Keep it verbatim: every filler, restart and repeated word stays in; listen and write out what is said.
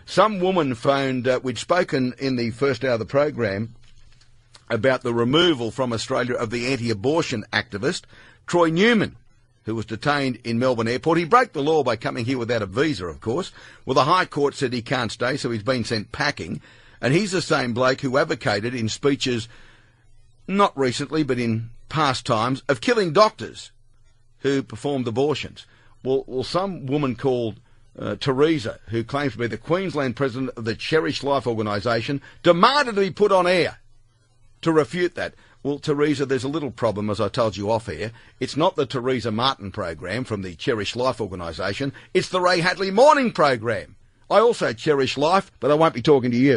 Some woman phoned, uh, we'd spoken in the first hour of the program about the removal from Australia of the anti-abortion activist, Troy Newman, who was detained in Melbourne Airport. He broke the law by coming here without a visa, of course. Well, the High Court said he can't stay, so he's been sent packing. And he's the same bloke who advocated in speeches, not recently, but in past times, of killing doctors who performed abortions. Well, well some woman called uh, Teresa, who claims to be the Queensland president of the Cherish Life organisation, demanded to be put on air to refute that. Well, Teresa, there's a little problem, as I told you off air. It's not the Teresa Martin program from the Cherish Life organisation. It's the Ray Hadley Morning program. I also cherish life, but I won't be talking to you.